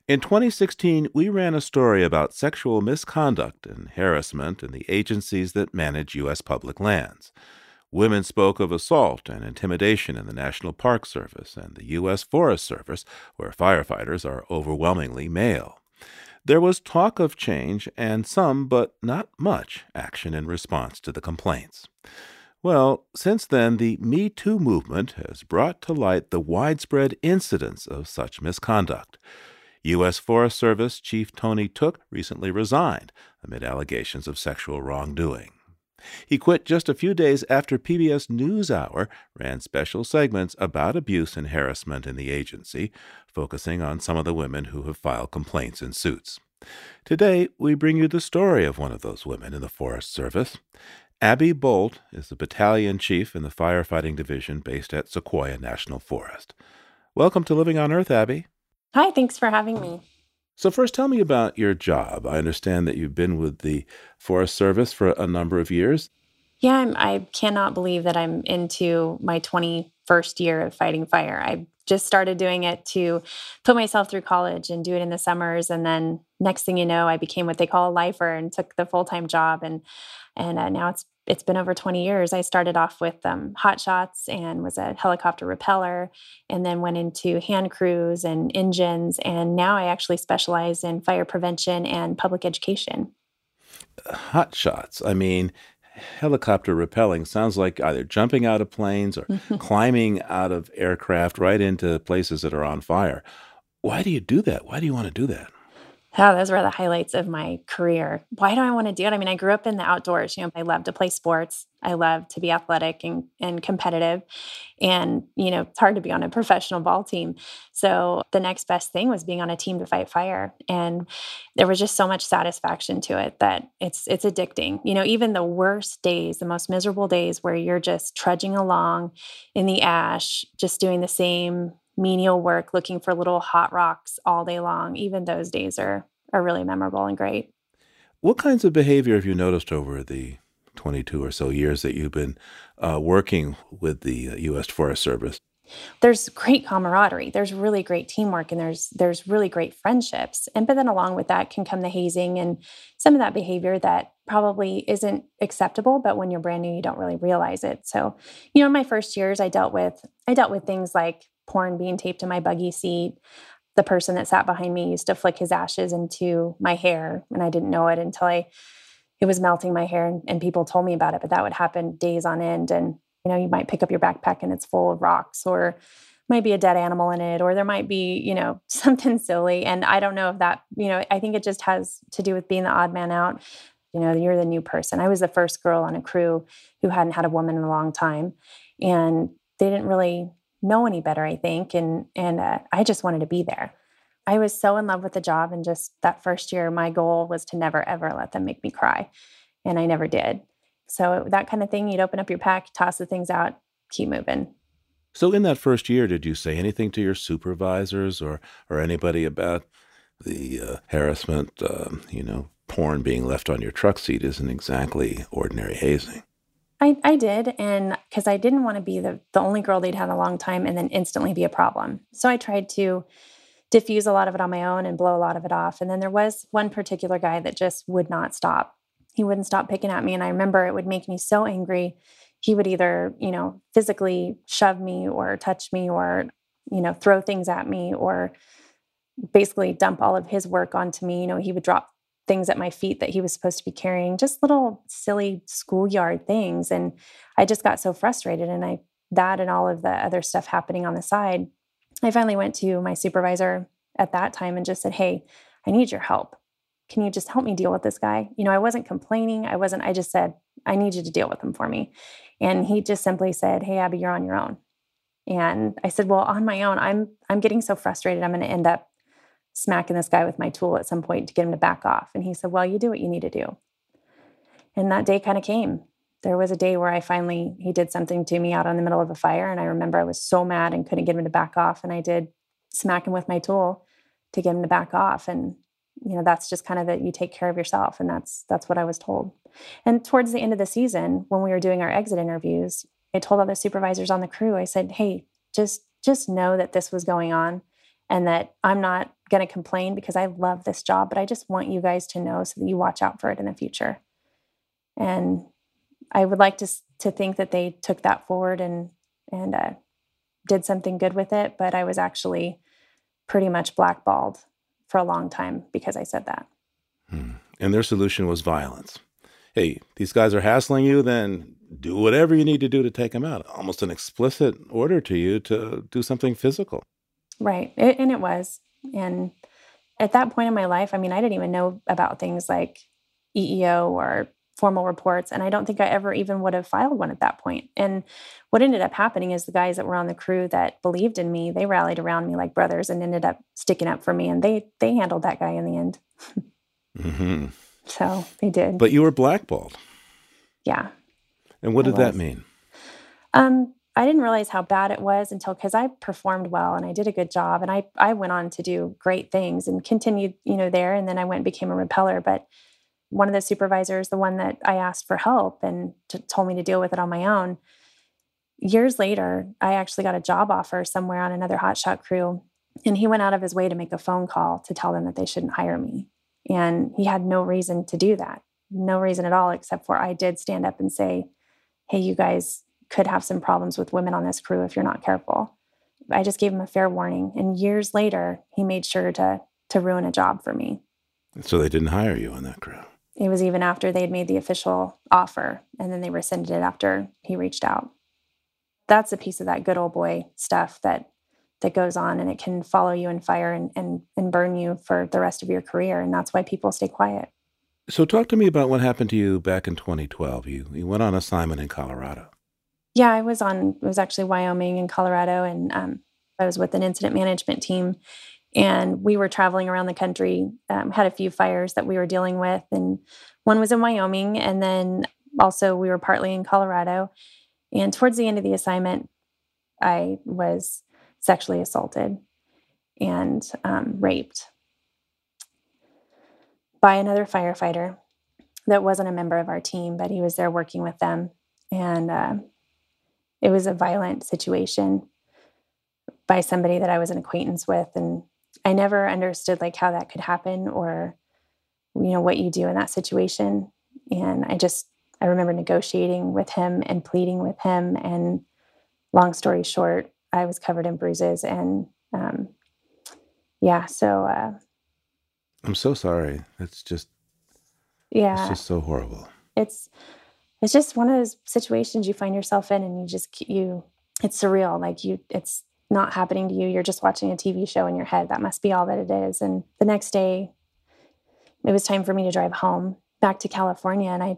In 2016, we ran a story about sexual misconduct and harassment in the agencies that manage U.S. public lands. Women spoke of assault and intimidation in the National Park Service and the U.S. Forest Service, where firefighters are overwhelmingly male. There was talk of change and some, but not much, action in response to the complaints. Well, since then, the Me Too movement has brought to light the widespread incidence of such misconduct. U.S. Forest Service Chief Tony Took recently resigned amid allegations of sexual wrongdoing. He quit just a few days after PBS NewsHour ran special segments about abuse and harassment in the agency, focusing on some of the women who have filed complaints in suits. Today, we bring you the story of one of those women in the Forest Service. Abby Bolt is the battalion chief in the firefighting division based at Sequoia National Forest. Welcome to Living on Earth, Abby. Hi, thanks for having me. So first, tell me about your job. I understand that you've been with the Forest Service for a number of years. Yeah, I cannot believe that I'm into my 21st year of fighting fire. I just started doing it to put myself through college and do it in the summers. And then next thing you know, I became what they call a lifer and took the full-time job. And now it's been over 20 years. I started off with hot shots and was a helicopter repeller, and then went into hand crews and engines. And now I actually specialize in fire prevention and public education. Hot shots. I mean, helicopter rappelling sounds like either jumping out of planes or climbing out of aircraft right into places that are on fire. Why do you do that? Why do you want to do that? Oh, those were the highlights of my career. Why do I want to do it? I mean, I grew up in the outdoors. I love to play sports. I love to be athletic and competitive. And, it's hard to be on a professional ball team. So the next best thing was being on a team to fight fire. And there was just so much satisfaction to it that it's addicting. Even the worst days, the most miserable days where you're just trudging along in the ash, just doing the same menial work, looking for little hot rocks all day long. Even those days are really memorable and great. What kinds of behavior have you noticed over the 22 or so years that you've been working with the U.S. Forest Service? There's great camaraderie. There's really great teamwork, and there's really great friendships. But then along with that can come the hazing and some of that behavior that probably isn't acceptable, but when you're brand new, you don't really realize it. So, in my first years, I dealt with things like porn being taped to my buggy seat. The person that sat behind me used to flick his ashes into my hair, and I didn't know it until it was melting my hair, and people told me about it. But that would happen days on end, and you might pick up your backpack and it's full of rocks, or might be a dead animal in it, or there might be something silly. And I don't know if that I think it just has to do with being the odd man out. You're the new person. I was the first girl on a crew who hadn't had a woman in a long time, and they didn't really know any better, I think. And I just wanted to be there. I was so in love with the job. And just that first year, my goal was to never, ever let them make me cry. And I never did. So that kind of thing, you'd open up your pack, toss the things out, keep moving. So in that first year, did you say anything to your supervisors or anybody about the harassment? Porn being left on your truck seat isn't exactly ordinary hazing. I did, and because I didn't want to be the only girl they'd had in a long time and then instantly be a problem. So I tried to diffuse a lot of it on my own and blow a lot of it off. And then there was one particular guy that just would not stop. He wouldn't stop picking at me. And I remember it would make me so angry. He would either, physically shove me or touch me or, throw things at me or basically dump all of his work onto me. He would drop things at my feet that he was supposed to be carrying, just little silly schoolyard things. And I just got so frustrated. And that and all of the other stuff happening on the side, I finally went to my supervisor at that time and just said, "Hey, I need your help. Can you just help me deal with this guy?" I wasn't complaining. I just said, "I need you to deal with him for me." And he just simply said, "Hey, Abby, you're on your own." And I said, "Well, on my own, I'm getting so frustrated. I'm going to end up smacking this guy with my tool at some point to get him to back off." And he said, "Well, you do what you need to do." And that day kind of came. There was a day where he did something to me out in the middle of a fire. And I remember I was so mad and couldn't get him to back off. And I did smack him with my tool to get him to back off. And, that's just kind of that you take care of yourself. And that's what I was told. And towards the end of the season, when we were doing our exit interviews, I told all the supervisors on the crew, I said, "Hey, just know that this was going on and that I'm not going to complain because I love this job, but I just want you guys to know so that you watch out for it in the future. And I would like to think that they took that forward and did something good with it, but I was actually pretty much blackballed for a long time because I said that. And their solution was violence. Hey, these guys are hassling you, then do whatever you need to do to take them out. Almost an explicit order to you to do something physical. Right. And it was. And at that point in my life, I mean, I didn't even know about things like EEO or formal reports. And I don't think I ever even would have filed one at that point. And what ended up happening is the guys that were on the crew that believed in me, they rallied around me like brothers and ended up sticking up for me. And they handled that guy in the end. Mm-hmm. So they did. But you were blackballed. Yeah. And what did that mean? I didn't realize how bad it was until, because I performed well and I did a good job. And I went on to do great things and continued, there. And then I went and became a repeller. But one of the supervisors, the one that I asked for help and told me to deal with it on my own, years later, I actually got a job offer somewhere on another hotshot crew. And he went out of his way to make a phone call to tell them that they shouldn't hire me. And he had no reason to do that. No reason at all, except for I did stand up and say, hey, you guys could have some problems with women on this crew if you're not careful. I just gave him a fair warning. And years later, he made sure to ruin a job for me. So they didn't hire you on that crew? It was even after they'd made the official offer, and then they rescinded it after he reached out. That's a piece of that good old boy stuff that goes on, and it can follow you in fire and burn you for the rest of your career. And that's why people stay quiet. So talk to me about what happened to you back in 2012. You went on assignment in Colorado. Yeah, it was actually Wyoming and Colorado, and I was with an incident management team, and we were traveling around the country, had a few fires that we were dealing with, and one was in Wyoming, and then also we were partly in Colorado. And towards the end of the assignment, I was sexually assaulted and raped by another firefighter that wasn't a member of our team, but he was there working with them. And it was a violent situation by somebody that I was an acquaintance with. And I never understood like how that could happen or, what you do in that situation. And I remember negotiating with him and pleading with him. And long story short, I was covered in bruises. And I'm so sorry. It's just so horrible. It's just one of those situations you find yourself in, and it's surreal. Like it's not happening to you. You're just watching a TV show in your head. That must be all that it is. And the next day, it was time for me to drive home back to California. And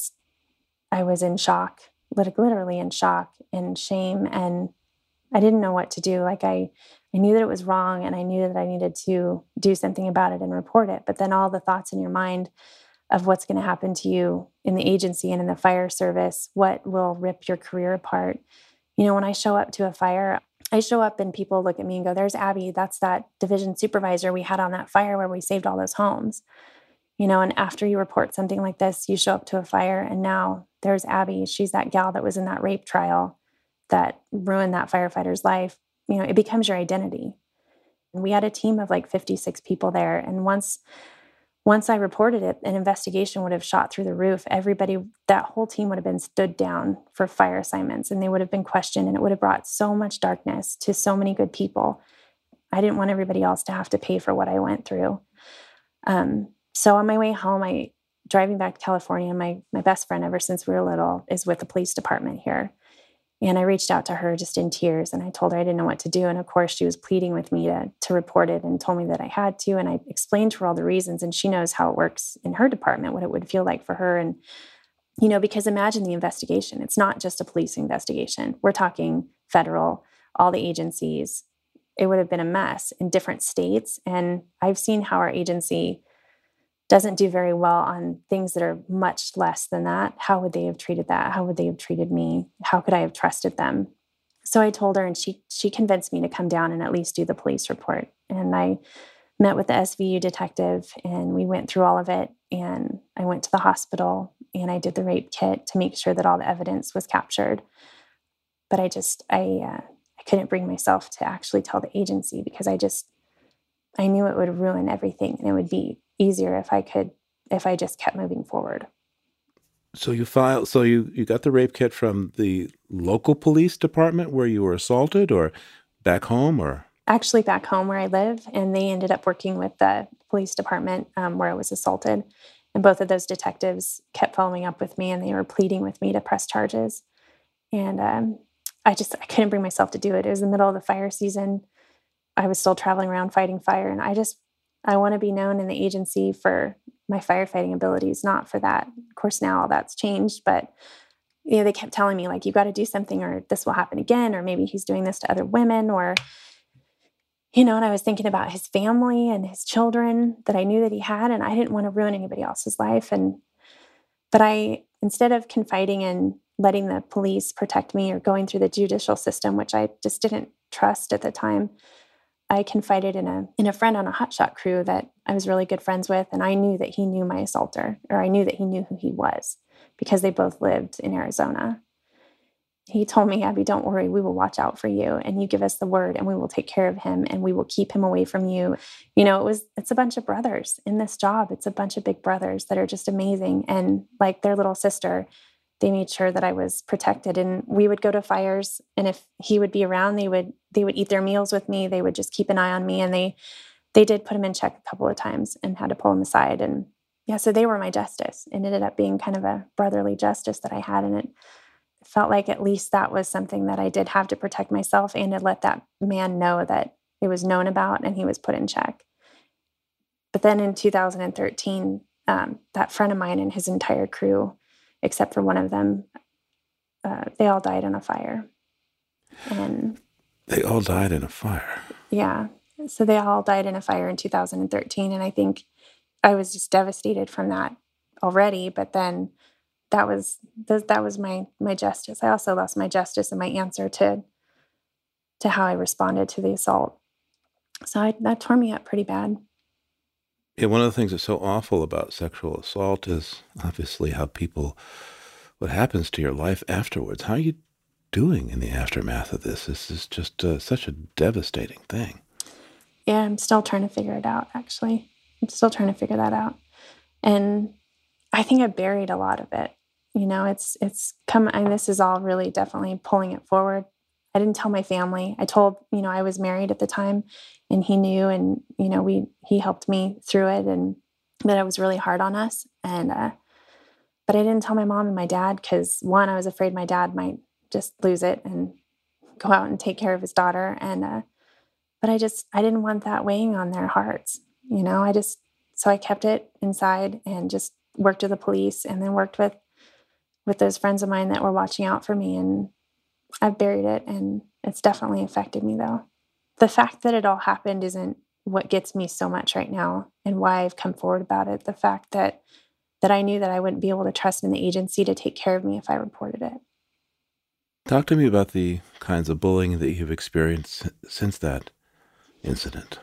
I was in shock, literally in shock and shame. And I didn't know what to do. Like I knew that it was wrong, and I knew that I needed to do something about it and report it. But then all the thoughts in your mind of what's going to happen to you in the agency and in the fire service, what will rip your career apart. When I show up to a fire, I show up and people look at me and go, there's Abby. That's that division supervisor we had on that fire where we saved all those homes. And after you report something like this, you show up to a fire and now there's Abby. She's that gal that was in that rape trial that ruined that firefighter's life. It becomes your identity. And we had a team of like 56 people there. And once I reported it, an investigation would have shot through the roof. Everybody, that whole team would have been stood down for fire assignments, and they would have been questioned, and it would have brought so much darkness to so many good people. I didn't want everybody else to have to pay for what I went through. So on my way home, driving back to California, my best friend ever since we were little is with the police department here. And I reached out to her just in tears, and I told her I didn't know what to do. And of course, she was pleading with me to report it and told me that I had to. And I explained to her all the reasons, and she knows how it works in her department, what it would feel like for her. And, because imagine the investigation. It's not just a police investigation. We're talking federal, all the agencies. It would have been a mess in different states. And I've seen how our agency doesn't do very well on things that are much less than that. How would they have treated that? How would they have treated me? How could I have trusted them? So I told her, and she convinced me to come down and at least do the police report. And I met with the SVU detective, and we went through all of it. And I went to the hospital, and I did the rape kit to make sure that all the evidence was captured. But I couldn't bring myself to actually tell the agency because I knew it would ruin everything, and it would be easier if I just kept moving forward. So you got the rape kit from the local police department where you were assaulted, or back home, or? Actually, back home where I live, and they ended up working with the police department where I was assaulted. And both of those detectives kept following up with me, and they were pleading with me to press charges. And I couldn't bring myself to do it. It was the middle of the fire season. I was still traveling around fighting fire, and I want to be known in the agency for my firefighting abilities, not for that. Of course, now all that's changed, but they kept telling me, like, you got to do something or this will happen again, or maybe he's doing this to other women, or and I was thinking about his family and his children that I knew that he had, and I didn't want to ruin anybody else's life. But instead of confiding in letting the police protect me or going through the judicial system, which I just didn't trust at the time, I confided in a friend on a hotshot crew that I was really good friends with, and I knew that he knew my assaulter, or I knew that he knew who he was because they both lived in Arizona. He told me, Abby, don't worry, we will watch out for you, and you give us the word and we will take care of him and we will keep him away from you. It's a bunch of brothers in this job. It's a bunch of big brothers that are just amazing. And like their little sister, they made sure that I was protected, and we would go to fires. And if he would be around, they would eat their meals with me. They would just keep an eye on me. And they did put him in check a couple of times and had to pull him aside. And yeah, so they were my justice. It ended up being kind of a brotherly justice that I had. And it felt like at least that was something that I did have to protect myself and to let that man know that it was known about and he was put in check. But then in 2013, that friend of mine and his entire crew, except for one of them, they all died in a fire. And They all died in a fire? Yeah. So they all died in a fire in 2013. And I think I was just devastated from that already. But then that was my justice. I also lost my justice and my answer to how I responded to the assault. So that tore me up pretty bad. Yeah, one of the things that's so awful about sexual assault is obviously what happens to your life afterwards. How are you doing in the aftermath of this? This is just such a devastating thing. Yeah, I'm still trying to figure it out, actually. I'm still trying to figure that out. And I think I buried a lot of it. It's come, and this is all really definitely pulling it forward. I didn't tell my family. I told, I was married at the time, and he knew, and, he helped me through it, and that it was really hard on us. And, but I didn't tell my mom and my dad because, one, I was afraid my dad might just lose it and go out and take care of his daughter. And, but I didn't want that weighing on their hearts. So I kept it inside and just worked with the police, and then worked with those friends of mine that were watching out for me. And I've buried it, and it's definitely affected me, though. The fact that it all happened isn't what gets me so much right now and why I've come forward about it. The fact that I knew that I wouldn't be able to trust in the agency to take care of me if I reported it. Talk to me about the kinds of bullying that you've experienced since that incident.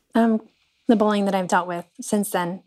The bullying that I've dealt with since then,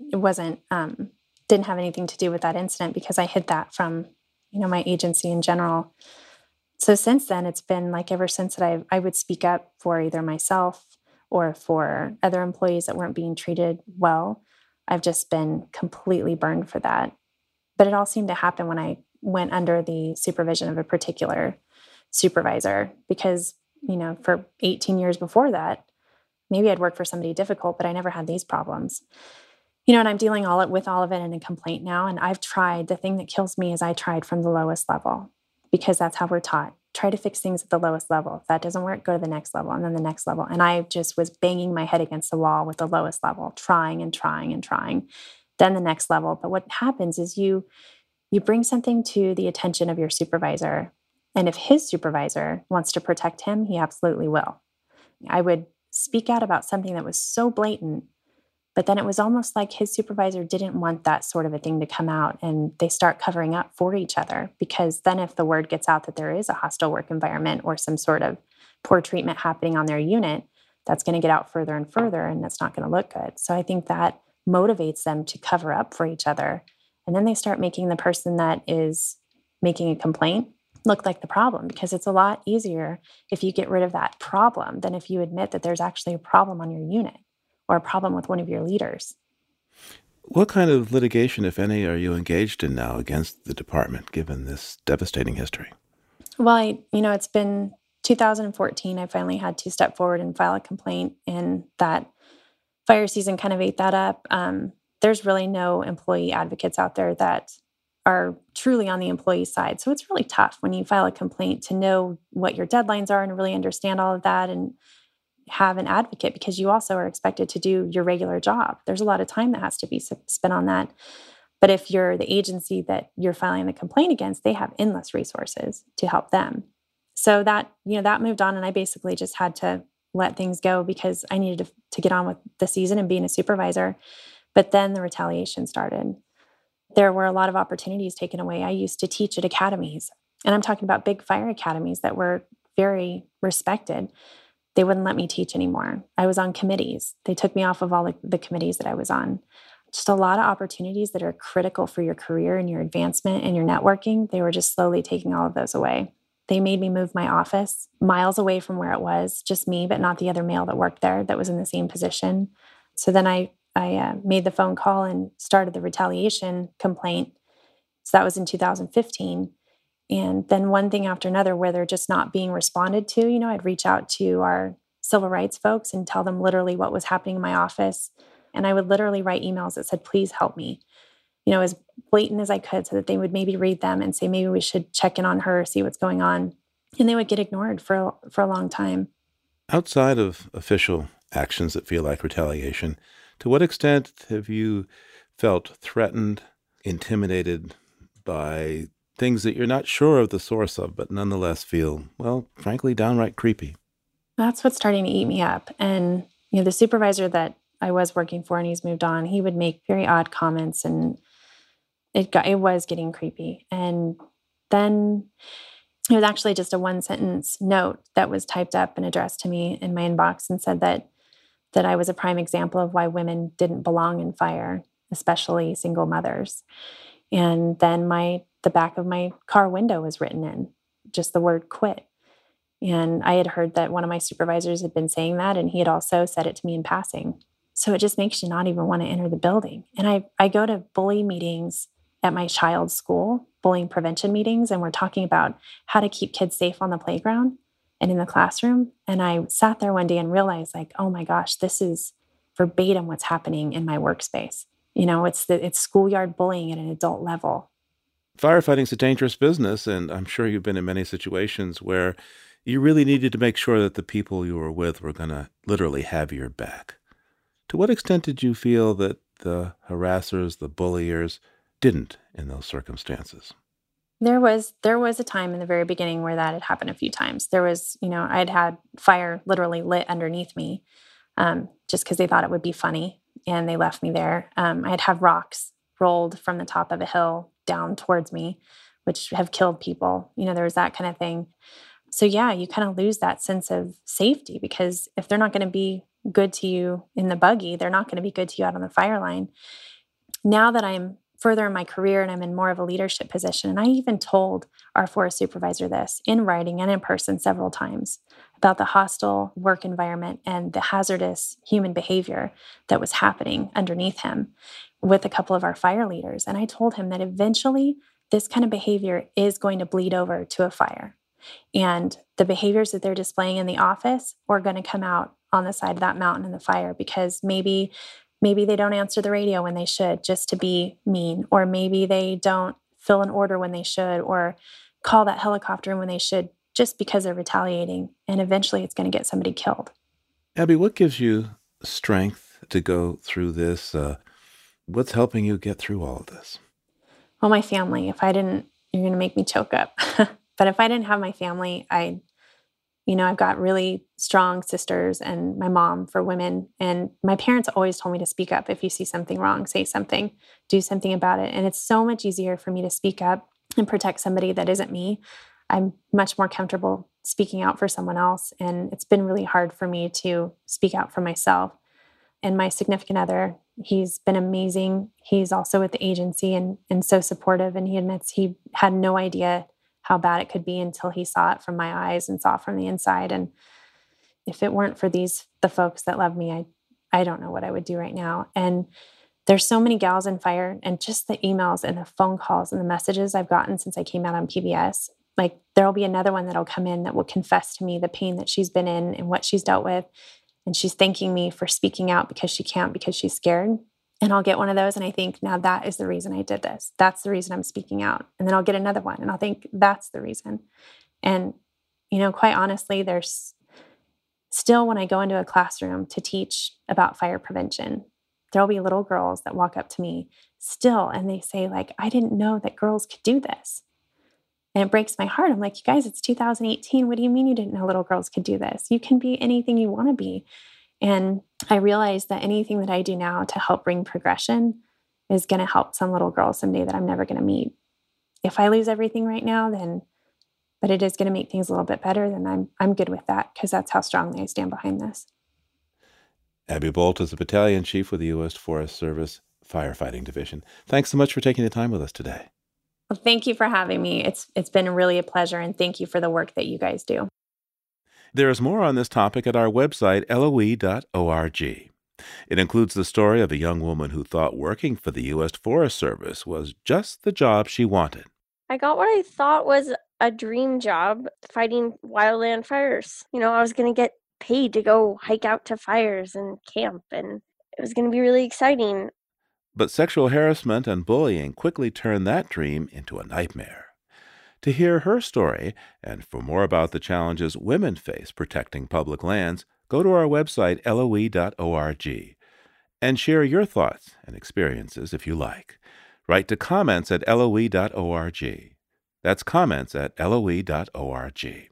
didn't have anything to do with that incident because I hid that from, my agency in general. So since then, it's been like ever since that I would speak up for either myself or for other employees that weren't being treated well. I've just been completely burned for that. But it all seemed to happen when I went under the supervision of a particular supervisor because, for 18 years before that, maybe I'd worked for somebody difficult, but I never had these problems. And I'm dealing with all of it in a complaint now. And I've tried. The thing that kills me is I tried from the lowest level because that's how we're taught. Try to fix things at the lowest level. If that doesn't work, go to the next level and then the next level. And I just was banging my head against the wall with the lowest level, trying and trying and trying, then the next level. But what happens is you bring something to the attention of your supervisor. And if his supervisor wants to protect him, he absolutely will. I would speak out about something that was so blatant, but then it was almost like his supervisor didn't want that sort of a thing to come out, and they start covering up for each other because then if the word gets out that there is a hostile work environment or some sort of poor treatment happening on their unit, that's going to get out further and further, and that's not going to look good. So I think that motivates them to cover up for each other. And then they start making the person that is making a complaint look like the problem because it's a lot easier if you get rid of that problem than if you admit that there's actually a problem on your unit or a problem with one of your leaders. What kind of litigation, if any, are you engaged in now against the department, given this devastating history? Well, it's been 2014. I finally had to step forward and file a complaint, and that fire season kind of ate that up. There's really no employee advocates out there that are truly on the employee side. So it's really tough when you file a complaint to know what your deadlines are and really understand all of that and have an advocate, because you also are expected to do your regular job. There's a lot of time that has to be spent on that. But if you're the agency that you're filing the complaint against, they have endless resources to help them. So that moved on, and I basically just had to let things go because I needed to get on with the season and being a supervisor. But then the retaliation started. There were a lot of opportunities taken away. I used to teach at academies, and I'm talking about big fire academies that were very respected. They wouldn't let me teach anymore. I was on committees. They took me off of all the committees that I was on. Just a lot of opportunities that are critical for your career and your advancement and your networking. They were just slowly taking all of those away. They made me move my office miles away from where it was, just me, but not the other male that worked there that was in the same position. So then I made the phone call and started the retaliation complaint. So that was in 2015. And then one thing after another, where they're just not being responded to, I'd reach out to our civil rights folks and tell them literally what was happening in my office. And I would literally write emails that said, please help me, as blatant as I could, so that they would maybe read them and say, maybe we should check in on her, see what's going on. And they would get ignored for a long time. Outside of official actions that feel like retaliation, to what extent have you felt threatened, intimidated by things that you're not sure of the source of, but nonetheless feel, well, frankly, downright creepy? That's what's starting to eat me up. And, the supervisor that I was working for, and he's moved on, he would make very odd comments, and it was getting creepy. And then it was actually just a one sentence note that was typed up and addressed to me in my inbox, and said that I was a prime example of why women didn't belong in fire, especially single mothers. And then the back of my car window was written in, just the word quit. And I had heard that one of my supervisors had been saying that, and he had also said it to me in passing. So it just makes you not even want to enter the building. And I go to bully meetings at my child's school, bullying prevention meetings, and we're talking about how to keep kids safe on the playground and in the classroom. And I sat there one day and realized, like, oh my gosh, this is verbatim what's happening in my workspace. It's schoolyard bullying at an adult level. Firefighting's a dangerous business, and I'm sure you've been in many situations where you really needed to make sure that the people you were with were going to literally have your back. To what extent did you feel that the harassers, the bulliers, didn't in those circumstances? There was a time in the very beginning where that had happened a few times. There was, I'd had fire literally lit underneath me, just because they thought it would be funny, and they left me there. I'd have rocks rolled from the top of a hill down towards me, which have killed people. There was that kind of thing. So yeah, you kind of lose that sense of safety, because if they're not going to be good to you in the buggy, they're not going to be good to you out on the fire line. Now that I'm further in my career and I'm in more of a leadership position, and I even told our forest supervisor this in writing and in person several times about the hostile work environment and the hazardous human behavior that was happening underneath him with a couple of our fire leaders. And I told him that eventually this kind of behavior is going to bleed over to a fire. And the behaviors that they're displaying in the office are going to come out on the side of that mountain in the fire, because maybe they don't answer the radio when they should, just to be mean, or maybe they don't fill an order when they should, or call that helicopter in when they should, just because they're retaliating. And eventually it's going to get somebody killed. Abby, what gives you strength to go through this? What's helping you get through all of this? Well, my family. If I didn't, you're going to make me choke up. But if I didn't have my family, I've got really strong sisters, and my mom for women. And my parents always told me to speak up. If you see something wrong, say something, do something about it. And it's so much easier for me to speak up and protect somebody that isn't me. I'm much more comfortable speaking out for someone else. And it's been really hard for me to speak out for myself. And my significant other, he's been amazing. He's also with the agency and so supportive. And he admits he had no idea how bad it could be until he saw it from my eyes and saw it from the inside. And if it weren't for the folks that love me, I don't know what I would do right now. And there's so many gals in fire, and just the emails and the phone calls and the messages I've gotten since I came out on PBS. Like, there'll be another one that'll come in that will confess to me the pain that she's been in and what she's dealt with. And she's thanking me for speaking out because she can't, because she's scared. And I'll get one of those and I think, now that is the reason I did this. That's the reason I'm speaking out. And then I'll get another one and I'll think, that's the reason. And, quite honestly, there's still, when I go into a classroom to teach about fire prevention, there'll be little girls that walk up to me still and they say, like, I didn't know that girls could do this. And it breaks my heart. I'm like, you guys, it's 2018. What do you mean you didn't know little girls could do this? You can be anything you want to be. And I realize that anything that I do now to help bring progression is going to help some little girl someday that I'm never going to meet. If I lose everything right now, but it is going to make things a little bit better, then I'm good with that, because that's how strongly I stand behind this. Abby Bolt is the battalion chief with the U.S. Forest Service Firefighting Division. Thanks so much for taking the time with us today. Well, thank you for having me. It's been really a pleasure, and thank you for the work that you guys do. There is more on this topic at our website, LOE.org. It includes the story of a young woman who thought working for the U.S. Forest Service was just the job she wanted. I got what I thought was a dream job, fighting wildland fires. I was going to get paid to go hike out to fires and camp, and it was going to be really exciting. But sexual harassment and bullying quickly turned that dream into a nightmare. To hear her story, and for more about the challenges women face protecting public lands, go to our website, LOE.org, and share your thoughts and experiences if you like. Write to comments at LOE.org. That's comments at LOE.org.